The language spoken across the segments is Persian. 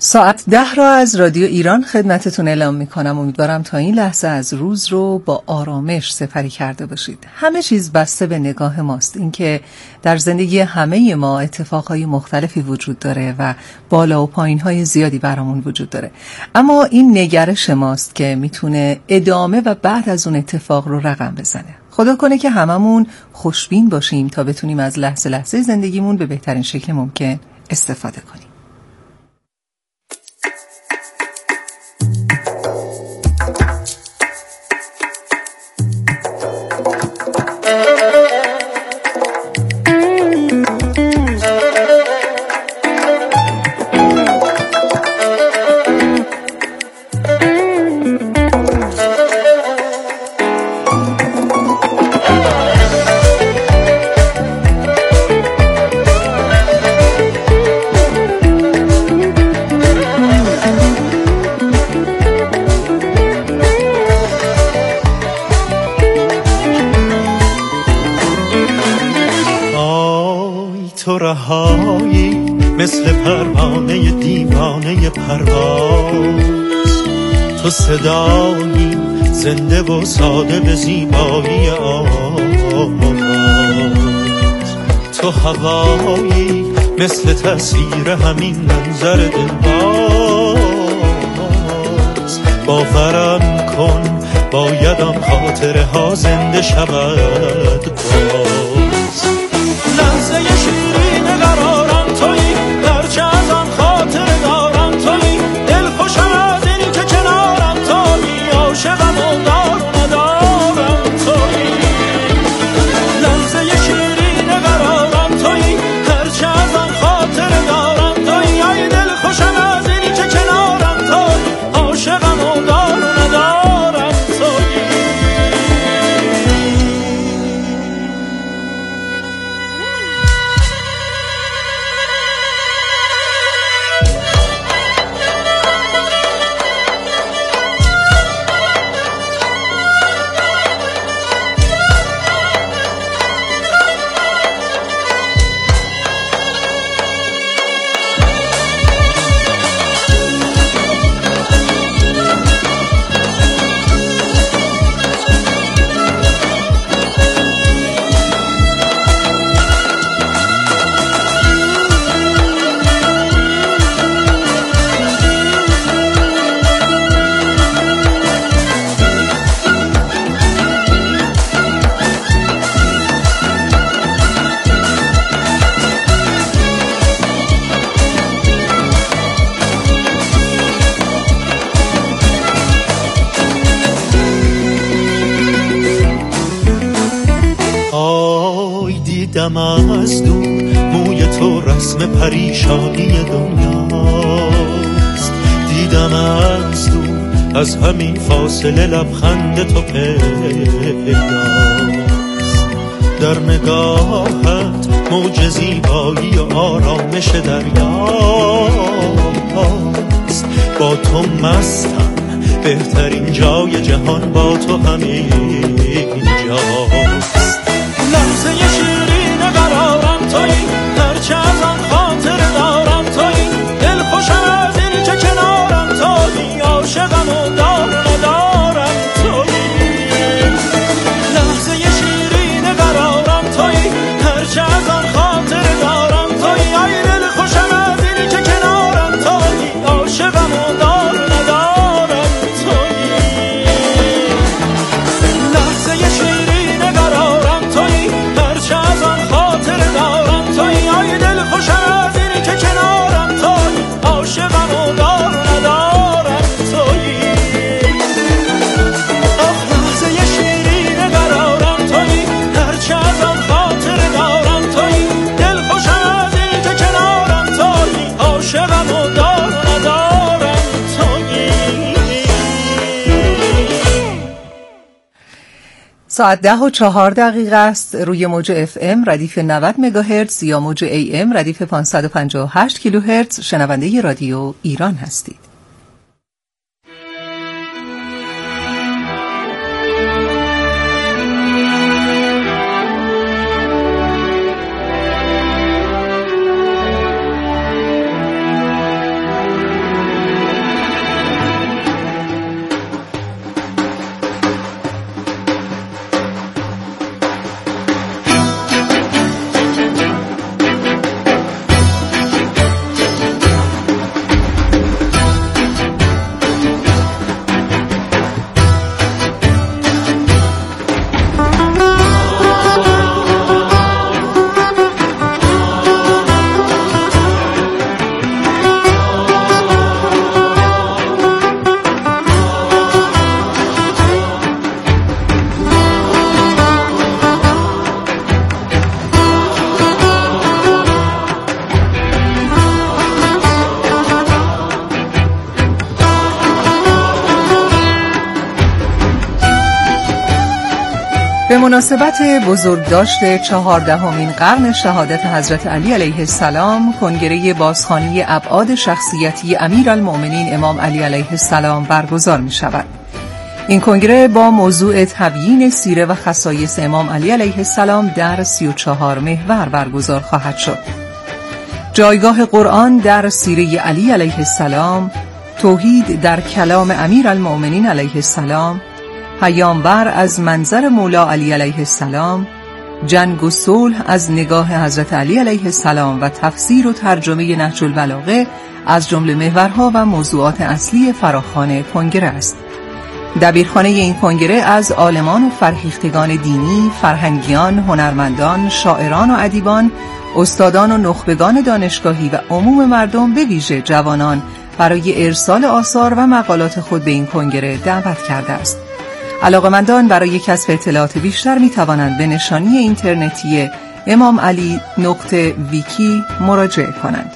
ساعت 10 را از رادیو ایران خدمتتون اعلام میکنم. امیدوارم تا این لحظه از روز رو با آرامش سپری کرده باشید. همه چیز بسته به نگاه ماست. اینکه در زندگی همه ما اتفاقهای مختلفی وجود داره و بالا و پایینهای زیادی برامون وجود داره، اما این نگرش ماست که میتونه ادامه و بعد از اون اتفاق رو رقم بزنه. خدا کنه که هممون خوشبین باشیم تا بتونیم از لحظه لحظه زندگیمون به بهترین شکل ممکن استفاده کنیم. مثل پروانه دیوانه پرواز، تو صدایی زنده و ساده به زیبایی آواز، تو هوایی مثل تصویر همین منظر دلباز. باورم کن باید آن خاطره ها زنده شود باز. لحظه شیرین قرارم تویی، هرچه از آن خاطر دارم تویی، دل خوشم از اینی که کنارم تویی، عاشقم و دار و ندارم تویی. لحظه شیرین قرارم تویی، هرچه از آن خاطر دارم تویی، ای دل خوشم از اینی که کنارم تویی، عاشقم و دار و ندارم تویی. دیدم از دور موی تو رسم پریشانی دنیاست، دیدم از دور از همین فاصله لبخند تو پیداست. در نگاهت موج زیبایی و آرامش دریاست. با تو مستم، بهترین جای جهان با تو همینجاست. لحظه شیرین قرارم تویی، هرچه از آن خاطر دارم تویی، دل خوشم از اینی که کنارم تویی، عاشقم و دار و ندارم تویی. لحظه شیرین قرارم تویی، هرچه از آن خاطر دارم تویی، ای دل خوشم از اینی که کنارم تویی، عاشقم و دار و ندارم تویی. لحظه شیرین قرارم تویی، هرچه از آن خاطر دارم تویی، ای دل خوشم از اینی که کنارم تویی، عاشقم و دار و ندارم تویی. آخ لحظه شیرین قرارم تویی، هرچه از آن خاطر دارم تویی، دل خوشم از اینی که کنارم تویی، عاشقم و دار و ندارم تویی. ساعت 10:04 است. روی موج FM ردیف 90 مگاهرتز یا موج AM ردیف 558 کیلوهرتز شنونده رادیو ایران هستید. به مناسبت بزرگداشت 14مین قرن شهادت حضرت علی علیه السلام، کنگره بازخوانی ابعاد شخصیتی امیرالمؤمنین امام علی علیه السلام برگزار می شود. این کنگره با موضوع تبیین سیره و خصایص امام علی علیه السلام در 34 محور برگزار خواهد شد. جایگاه قرآن در سیره علی علیه السلام، توحید در کلام امیرالمؤمنین علیه السلام، پیامبر از منظر مولا علی علیه السلام، جنگ و صلح از نگاه حضرت علی علیه السلام و تفسیر و ترجمه نهج البلاغه از جمله محورها و موضوعات اصلی فراخوان کنگره است. دبیرخانه این کنگره از عالمان و فرهیختگان دینی، فرهنگیان، هنرمندان، شاعران و ادیبان، استادان و نخبگان دانشگاهی و عموم مردم به ویژه جوانان برای ارسال آثار و مقالات خود به این کنگره دعوت کرده است. علاقه‌مندان برای کسب اطلاعات بیشتر می توانند به نشانی اینترنتی imamali.wiki مراجعه کنند.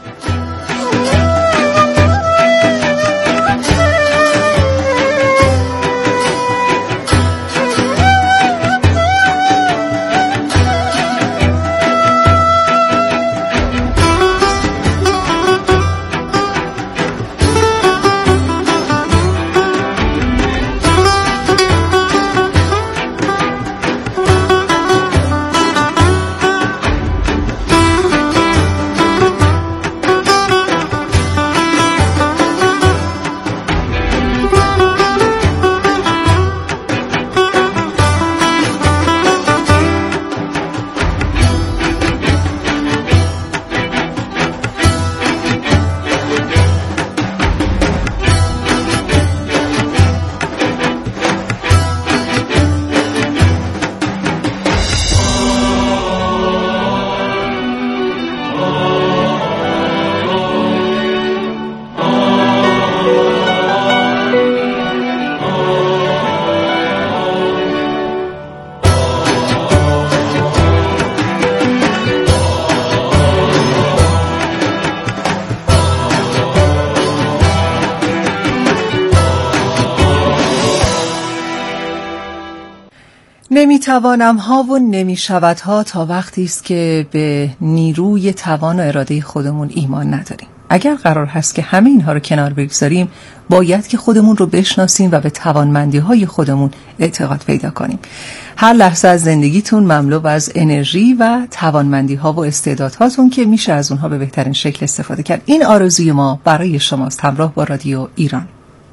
نمیتوانم ها و نمیشود ها تا وقتی است که به نیروی توان و اراده خودمون ایمان نداریم. اگر قرار هست که همه اینها رو کنار بگذاریم، باید که خودمون رو بشناسیم و به توانمندی های خودمون اعتقاد پیدا کنیم. هر لحظه از زندگیتون مملو از انرژی و توانمندی ها و استعدادهاتون که میشه از اونها به بهترین شکل استفاده کرد. این آرزوی ما برای شماست. همراه با رادیو ایران.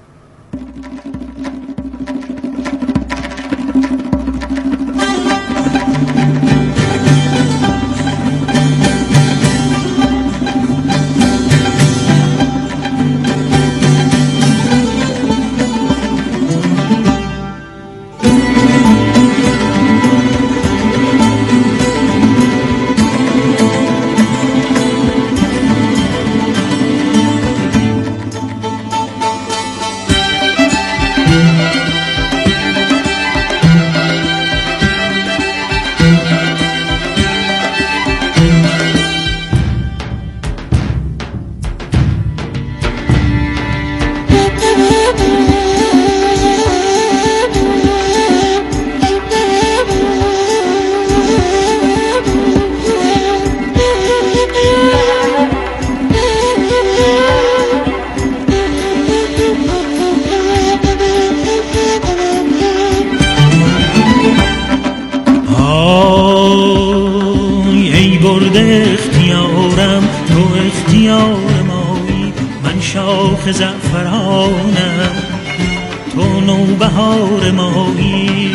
زعفرانم تو نوبهار مایی،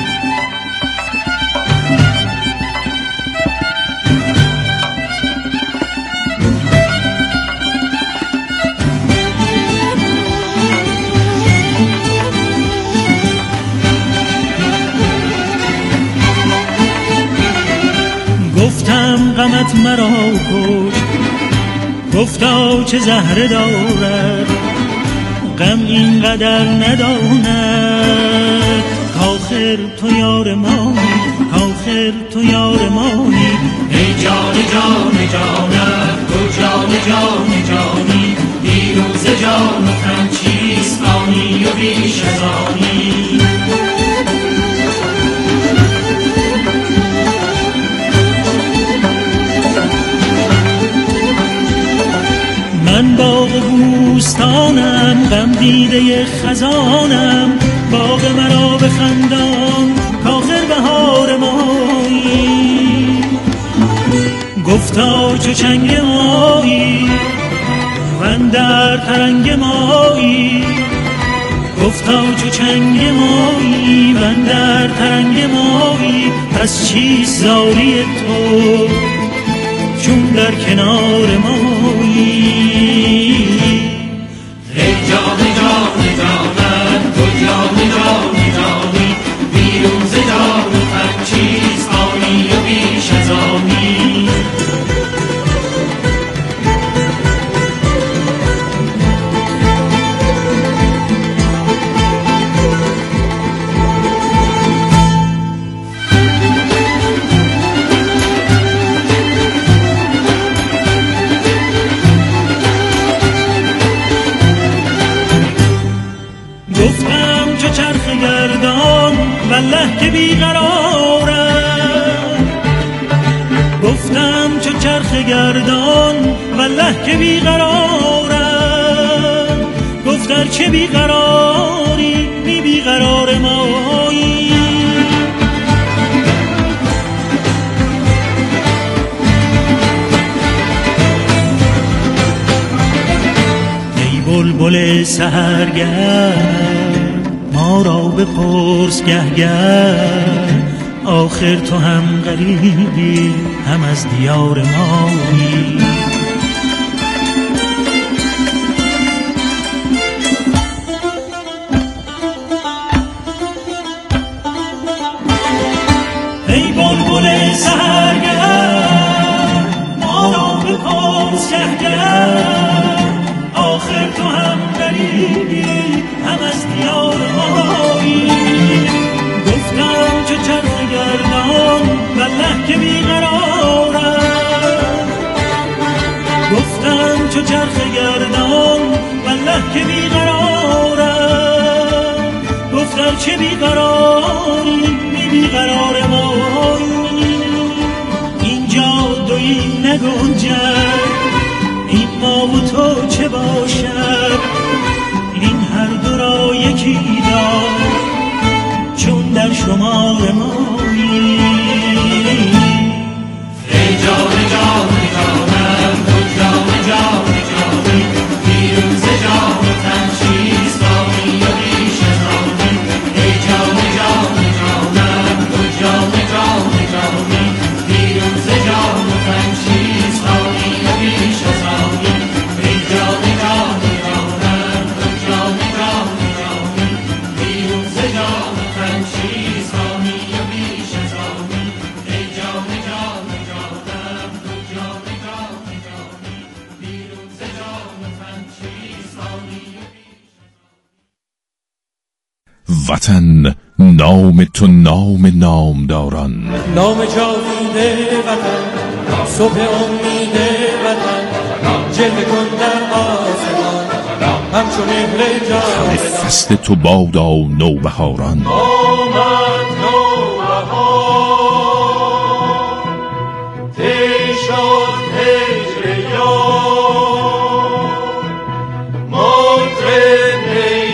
گفتم غمت مرا کش، گفتا چه زهره دارد غم اینقدر نداند، کاخر تو یار مانی، کاخر تو یار مانی، ای جان جان جانم تو جان جان جانی، دیروز جان و تن چیست آنی و بیش از آنی. غم دیده خزانم، باغ مرا بخندان کآخر بهار مایی. گفتا چو چنگ مایی من در ترنگ مایی، گفتا چو چنگ مایی من در ترنگ مایی. پس چیست زاری تو چون در کنار مایی؟ ای جان جان جانم تو جان جان جانی، بیرون ز جان تن چیست آنی و بیش از آنی. گفتم چو چرخ گردان والله که بیقرارم، گفتم چو چرخ گردان والله که بیقرارم. گفتر چه بیقراری بی بیقرار مایی. ای بلبل سحرگرد ما را بپرس گهگر، آخر تو هم غریبی هم از دیار مایی. ای بلبل سحرگرد ما را بپرس گهگر، آخر تو هم غریبی هم از دیار مایی. گفتم چو چرخ گردان والله که بیقرارم، گفتم چو چرخ گردان والله که بیقرارم. گفتر چه بیقراری بی بیقرار مایی. اینجا دویی نگنجد این ما و تو چه باشد، این هر دو را یکی دار چون در شمار مایی. ای جان جان جانم تو جان جان جانی، بیرون ز جان تن چیست آنی و بیش از آنی. ای جان جان جانم تو جان جان جانی، بیرون ز جان تن چیست آنی و بیش از آنی. ای جان جان جانم تو جان جان جانی، بیرون ز جان تن چیست آنی و بیش از آنی. ای جان جان جانم تو جان جان جانی، بیرون ز جان تن چیست آنی و بیش از آنی. وطن نام تو نام نامداران، نام جاوید وطن صبح امید وطن، جلوه کن در آسمان همچو مهر جاودان. همه فصل تو بادا نوبهاران، آمد نوبهار طی شد هجر یار، مطرب نی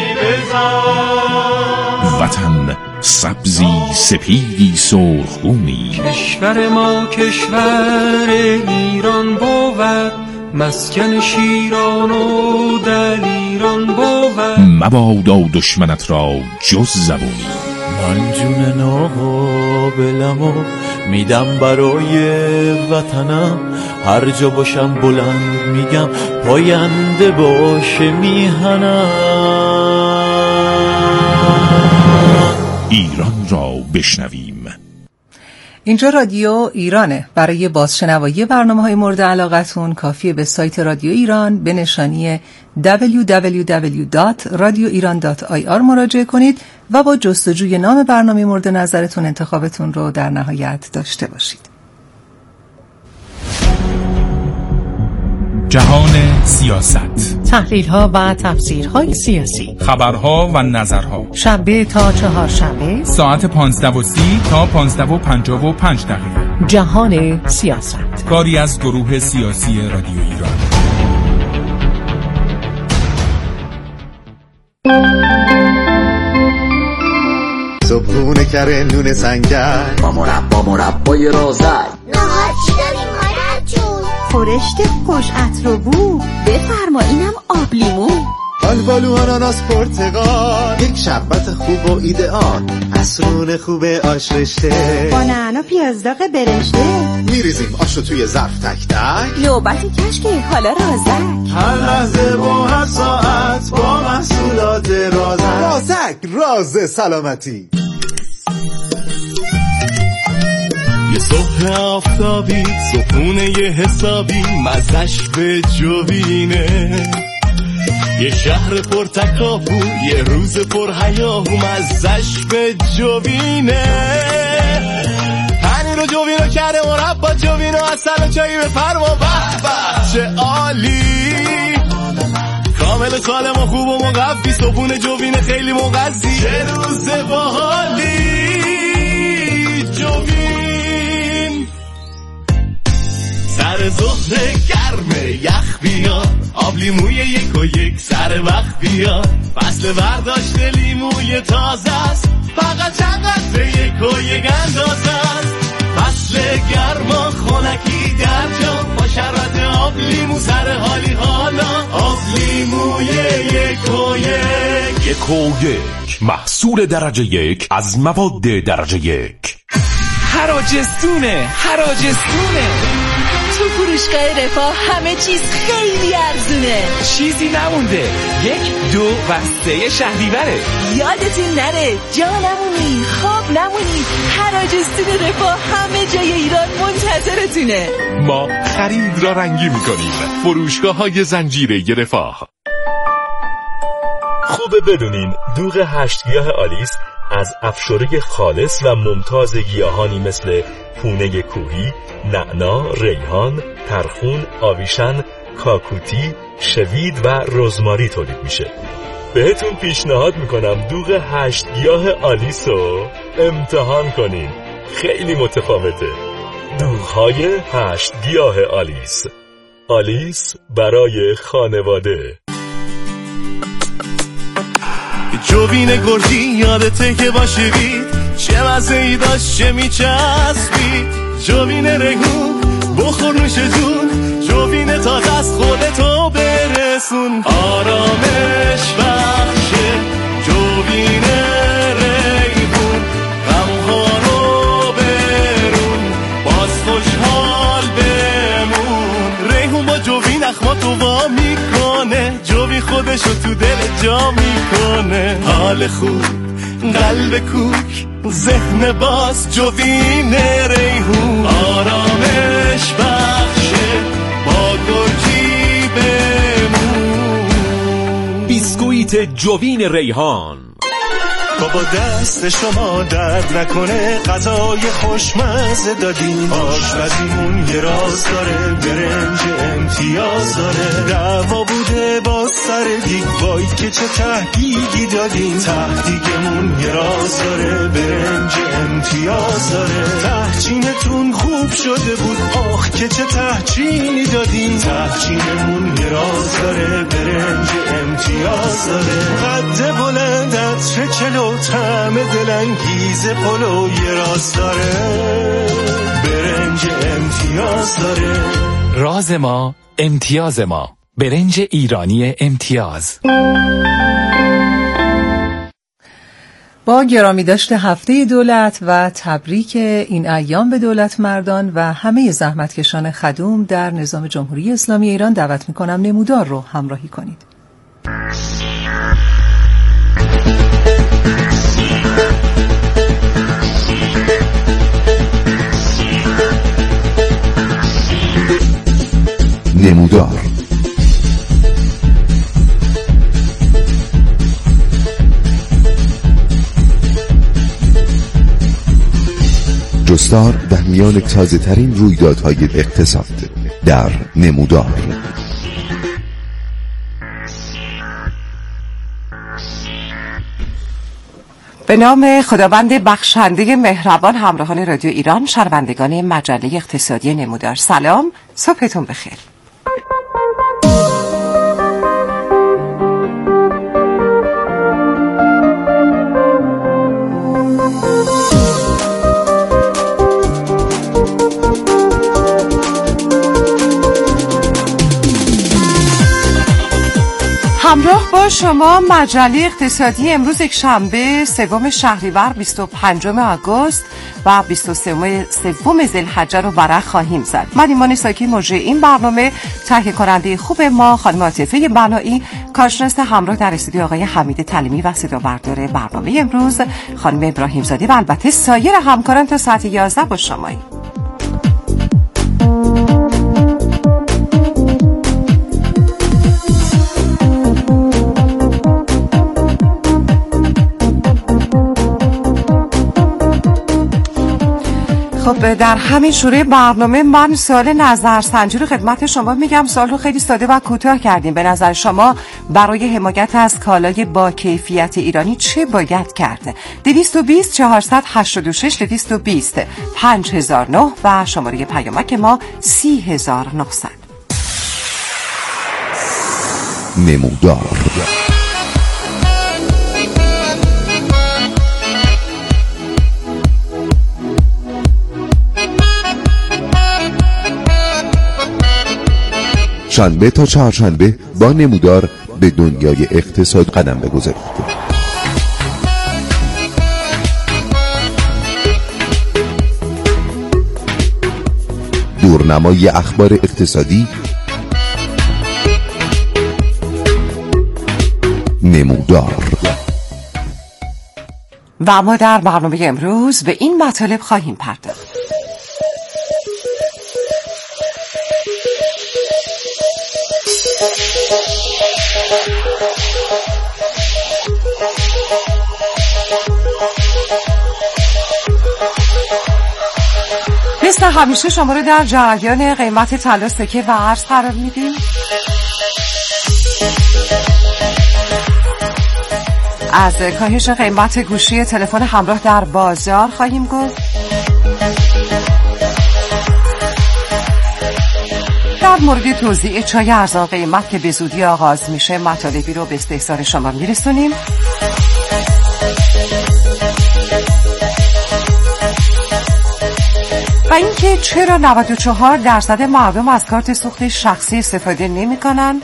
بزن. وطن سبزی سپیدی سرخگونی، کشور ما کشور ایران بود، مسکن شیران و دلیران بود. مبادا دشمنت را جز زبونی. من جون نابلمو میدم برای وطنم، هر جا باشم بلند میگم پاینده باشه میهنم. ایران را بشنویم. اینجا رادیو ایرانه. برای بازشنوایی برنامه‌های مورد علاقتون کافیه به سایت رادیو ایران به نشانی www.radioiran.ir مراجعه کنید و با جستجوی نام برنامه مورد نظرتون انتخابتون رو در نهایت داشته باشید. جهان سیاست، تحلیل‌ها و تفسیرهای سیاسی، خبرها و نظرها، شنبه تا چهارشنبه ساعت 15:30 تا 15:55 دقیقه. جهان سیاست، کاری از گروه سیاسی رادیو ایران. صبحونه کره نون سنگر با مربای رازک نهار چی داریم مادر جون؟ خورشت خوش عطر و بو بفرما اینم آب لیمو آلبالو آناناس پرتقال یک شربت خوب و ایدئال عصرون خوب آش رشته با نعنا پیاز داغ برشته میریزیم آشو توی ظرف تک تک نوبتی کشک حالا رازک هر لحظه و هر ساعت با محصولات رازک راز سلامتی یه صبح آفتابی صبحونه یه حسابی مزش به جوینه یه شهر پر تکاپو یه روز پر هیاهو مزش به جوینه پنیر و جوینو کرده مربا جوینو اصل و چایی بفرما به به چه عالی کامل سالم و خوب و مقفی صبحونه جوینه خیلی مغذی چه روز باحالی جوین سر ظهر گرمه یخ بیار آب لیموی 1 و 1 سر وقت بیار فصل برداشت لیموی تازه است فقط چقدر 1 و 1 اندازه است فصل گرما خنکی در جا با شربت آب لیمو سر حالی حالا آب لیموی 1 و 1 1 و 1 محصول درجه 1 از مواد درجه 1 حراجستونه تو فروشگاه رفاه همه چیز خیلی ارزونه چیزی نمونده 1 2 و 3 شهریوره یادتون نره جا نمونی خواب نمونی حراجستون رفاه همه جای ایران منتظرتونه ما خرید را رنگی میکنیم فروشگاه‌های زنجیره رفاه خوبه بدونین دوغ 8 گیاه آلیس از افشوره خالص و ممتاز گیاهانی مثل پونه کوهی، نعنا، ریحان، ترخون، آویشن، کاکوتی، شوید و رزماری تولید میشه. بهتون پیشنهاد میکنم دوغ 8 گیاه آلیس رو امتحان کنین. خیلی متفاوته. دوغ‌های 8 گیاه آلیس. آلیس برای خانواده. جوین گرجی یادته که باشید چه مزه‌ای داشت چه میچسبید جوین ریحون بخور نوش جون جوین تازه از خودتو برسون آرامش بخشه جوین ریحون غمها رو برون باز خوشحال بمون ریحون با جوین اخماتو وا میکنه جوین خودشو تو دل جا میکنه حال خوب قلب کوک ذهن باز جوین ریحون آرامش بخشه با گرجی بمون بیسکویت جوین ریحان بابا دست شما درد نکنه غذای خوشمزه دادیم آشپزیمون یه راز داره برنج امتیاز داره دعوا بوده با سر دیگ وای که چه تهدیگی دادیم تهدیگمون یه راز داره برنج امتیاز داره تهچینتون خوب شده بود آخ که چه تهچینی دادیم تهچینمون یه راز داره برنج امتیاز داره قد بلندت چه چلو طعم دلانگیز پلو یه راز داره برنج امتیاز داره راز ما امتیاز ما برنج ایرانی امتیاز با گرامی داشته هفته دولت و تبریک این ایام به دولت مردان و همه زحمتکشان خدوم در نظام جمهوری اسلامی ایران دعوت میکنم نمودار رو همراهی کنید. نمودار جستار در میان تازه ترین رویدادهای اقتصاد در نمودار. به نام خداوند بخشنده مهربان همراهان رادیو ایران شنوندگان مجله اقتصادی نمودار سلام صبحتون بخیر. همراه با شما مجله اقتصادی امروز یک شنبه 3 شهریور 25 آگوست و 23 ذوالحجه رو ورق خواهیم زد. من ایمان ساکی مجری این برنامه، تهیه کننده خوب ما خانم عاطفه بنایی، کارشناس همراه در استودیو آقای حمید تلیمی و صدا بردار برنامه امروز خانم ابراهیم زاده و البته سایر همکاران تا ساعت 11 با شماییم. خب در همین شروع برنامه من سوال نظرسنجی رو خدمت شما میگم. سوال رو خیلی ساده و کوتاه کردیم. به نظر شما برای حمایت از کالای با کیفیت ایرانی چه باید کرد؟ 220 486 220 5009 و شماره پیامک ما 30900. نمودار شنبه تا چهارشنبه با نمودار به دنیای اقتصاد قدم بگذارید. دورنمای اخبار اقتصادی، نمودار. و ما در برنامه امروز به این مطالب خواهیم پرداخت. مثل همیشه شما رو در جریان قیمت طلا، سکه و ارز قرار میدیم. از کاهش قیمت گوشی تلفن همراه در بازار خواهیم گفت. در مورد توزیع چای ارزان قیمت که به زودی آغاز میشه مطالبی رو به استحضار شما میرسونیم. و اینکه چرا 94% مردم از کارت سوخت شخصی استفاده نمی کنن؟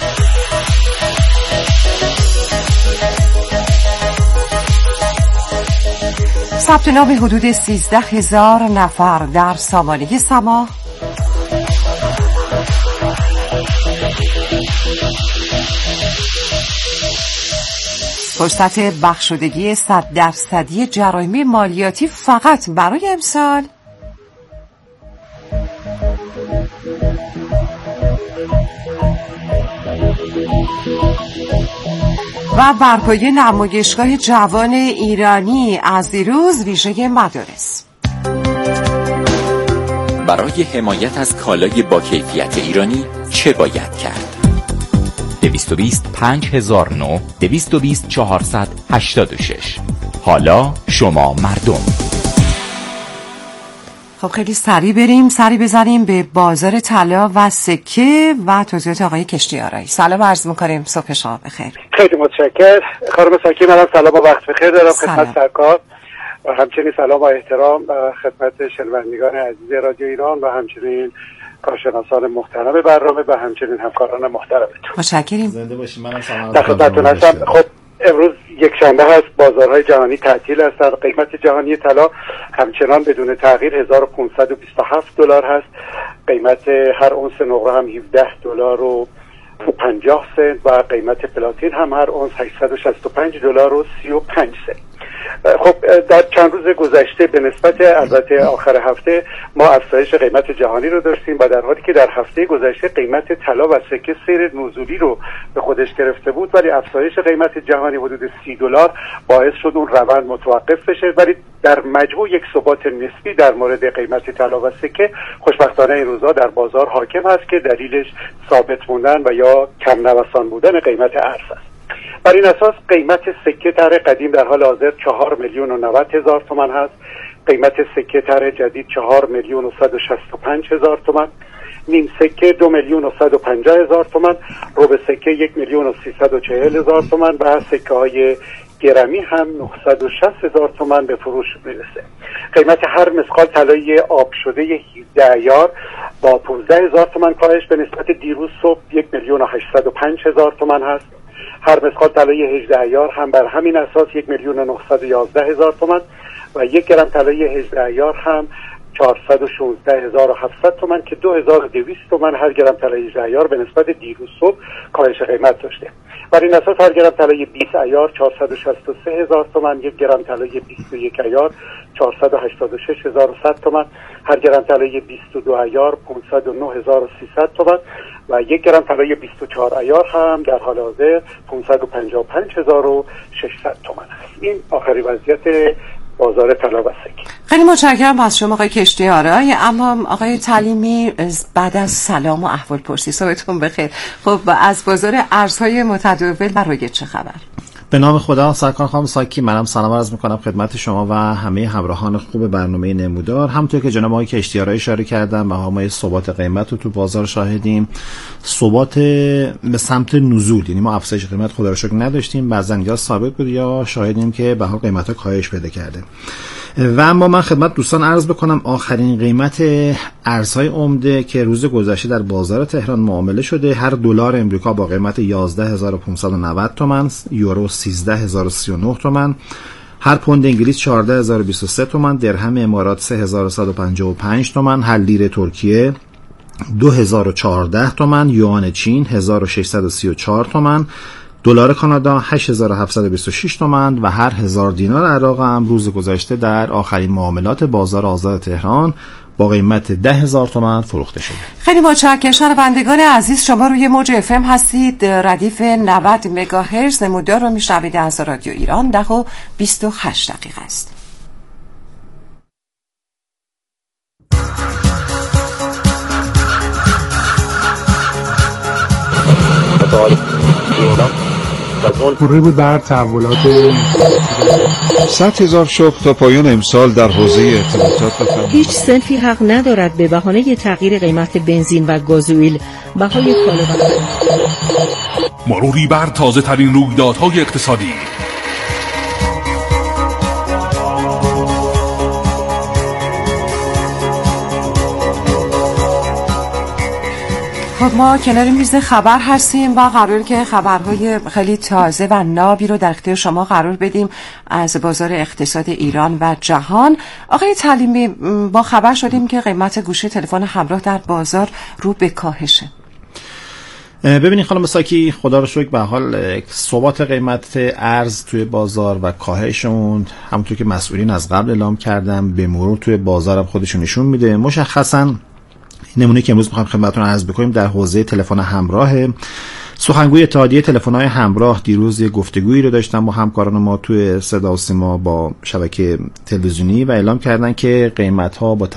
ثبت نام حدود 13,000 نفر در سامانه سما. فرصت بخشودگی 100% جرایم مالیاتی فقط برای امسال. و برپایی نمایشگاه جوان ایرانی از دیروز ویژه مدارس. برای حمایت از کالای با کیفیت ایرانی چه باید کرد؟ 220 5009 220 486. حالا شما مردم. خب خیلی سریع بزنیم به بازار طلا و سکه و توضیحات آقای کشتیارایی. سلام عرض می‌کنیم، صبح شما بخیر. خیلی متشکرم خانم ساکی. منم سلام و وقت بخیر دارم خدمت سرکار و همچنین سلام و احترام خدمت شنوندگان عزیز رادیو ایران و همچنین کارشناسان محترم برنامه و همچنین همکاران محترمتون. متشکرم. زنده باشید. منم سلام در خدمتتون هستم. خب امروز یک شنبه هست، بازارهای جهانی تعطیل هستند. قیمت جهانی طلا همچنان بدون تغییر 1527 دلار هست. قیمت هر اونس نقره هم 17 دلار و 50 سنت و قیمت پلاتین هم هر اونس 865 دلار و 35 سنت. خب در چند روز گذشته به نسبت البته آخر هفته ما افزایش قیمت جهانی رو داشتیم و در حالی که در هفته گذشته قیمت طلا و سکه سیر نزولی رو به خودش گرفته بود، ولی افزایش قیمت جهانی حدود 30 دلار باعث شد اون روند متوقف بشه، ولی در مجموع یک ثبات نسبی در مورد قیمت طلا و سکه خوشبختانه این روزها در بازار حاکم هست که دلیلش ثابت موندن و یا کم نوسان بودن قیمت ارز است. بر این اساس قیمت سکه طرح قدیم در حال حاضر 4,090,000 تومان هست. قیمت سکه طرح جدید 4,165,000 تومان. نیم سکه 2,150,000 تومان. ربع سکه 1,340,000 تومان و سکه های گرمی هم 960,000 تومان به فروش میرسه. قیمت هر مسقال طلایی آب شده 17 عیار با 15,000 تومان کاهش به نسبت دیروز صبح 1,805,000 تومان هست. هر مسقال طلای 18 عیار هم بر همین اساس 1,911,000 تومان و 1 گرم طلای 18 عیار هم 416,700 تومان که 2,200 تومان هر گرم طلای 18 عیار به نسبت دیروز صبح کاهش قیمت داشته. بر این اساس هر گرم طلای 20 عیار 463,000 تومان، 1 گرم طلای 21 عیار 486,100 تومان، هر گرم طلای 22 عیار 509,300 تومان و 1 گرم طلای 24 عیار هم در حال حاضر 555,600 تومان است. این آخری وضعیت بازار طلا و سکه. خیلی متشکرم از شما آقای کشتی‌آرای. اما آقای تعلیمی، بعد از سلام و احوالپرسی صبحتون بخیر. خب از بازار ارزهای متداول برای چه خبر؟ به نام خدا، سرکار خانم ساکی، منم سلام عرض میکنم خدمت شما و همه همراهان خوب برنامه نمودار. همونطور که جناب آقای کشتی‌آرای اشاره کردن و ما ثبات قیمت رو تو بازار شاهدیم، ثبات به سمت نزول، یعنی ما افزایش قیمت خدا رو شکر نداشتیم، بعضن یا ثابت بود یا شاهدیم که به حال قیمت‌ها کاهش پیدا کرده. و اما من خدمت دوستان عرض بکنم آخرین قیمت ارزهای عمده که روز گذشته در بازار تهران معامله شده، هر دلار امریکا با قیمت 11,590 تومان، یورو 13,039 تومان، هر پوند انگلیس 14,023 تومان، درهم امارات 3,155 تومان، هر لیره ترکیه 2,014 تومان، یوان چین 1,634 تومان، دلار کانادا 8,726 تومان و هر 1000 دینار عراق هم روز گذشته در آخرین معاملات بازار آزاد تهران با قیمت 10,000 تومان فروخته شده. خیلی متشکرم. شنوندگان عزیز، شما روی موج اف ام هستید، ردیف 90 مگاهرتز نمودار رو میشنوید از رادیو ایران. 10:28 است. پوری بود بر تحولات 100,000 شغل تا پایان امسال در حوزه اطلاعات بفرمایید. هیچ صنفی حق ندارد به بهانه تغییر قیمت بنزین و گازوئیل بهای کالا مروری بر تازه ترین رویدادهای اقتصادی. خب ما کنار میز خبر هستیم و قراره که خبرهای خیلی تازه و نابی رو در اختیار شما قرار بدیم از بازار اقتصاد ایران و جهان. آقای تعلیمی، با خبر شدیم که قیمت گوشی تلفن همراه در بازار رو به کاهشه. ببینید خانم ساکی، خدا رو شکر به حال ثبات قیمت ارز توی بازار و کاهشون همونطور که مسئولین از قبل اعلام کردن به مرور توی بازار هم خودشون نشون میده. مشخصاً نمونه که امروز میخوایم خدمتتون عرض بکنیم در حوزه تلفن همراه، سخنگوی اتحادیه تلفن‌های همراه دیروز یه گفتگویی رو داشتن با همکاران ما توی صدا و سیما با شبکه تلویزیونی و اعلام کردن که قیمت‌ها با